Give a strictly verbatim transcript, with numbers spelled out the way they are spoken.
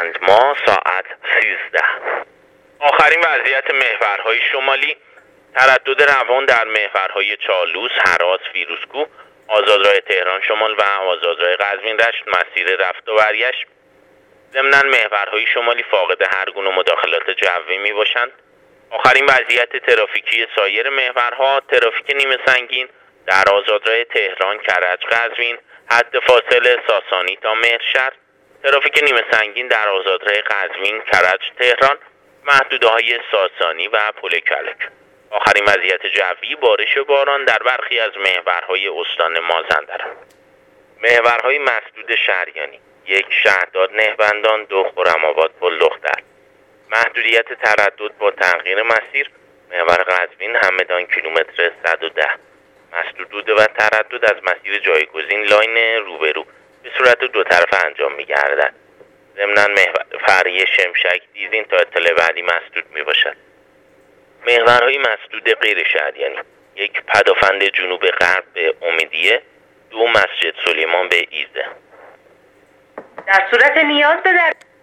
اسفند ماه ساعت سیزده. آخرین وضعیت محورهای شمالی: تردد روان در محورهای چالوس، هراس، فیروزکوه، آزادراه تهران شمال و آزادراه قزوین رشت مسیر رفت و برگشت. ضمناً محورهای شمالی فاقد هر گونه مداخلات جوی می باشند. آخرین وضعیت ترافیکی سایر محورها: ترافیک نیمه سنگین در آزادراه تهران کرج قزوین حد فاصله ساسانی تا مهرشهر، ترافیک نیمه سنگین در آزادراه قزوین کرج تهران محدوده‌های ساسانی و پل کلک. آخرین وضعیت جوی: بارش و باران در برخی از محورهای استان مازندران. محورهای مسدود شهریانی: یک شهرداد نهبندان، دو خرم‌آباد پل دختر. محدودیت تردد با تغییر مسیر: محور قزوین همدان کیلومتر صد و ده. مسدود و تردد از مسیر جایگزین لاین روبرو به صورت دو طرفه انجام می‌گردد. ضمناً محور فرعی شمشک دیزین تا اطلاع بعدی مسدود میباشد. محورهای مسدود غیر شهریانی: یک پدافند جنوب غرب به امیدیه، دو مسجد سلیمان به ایزه. در صورت نیاز به در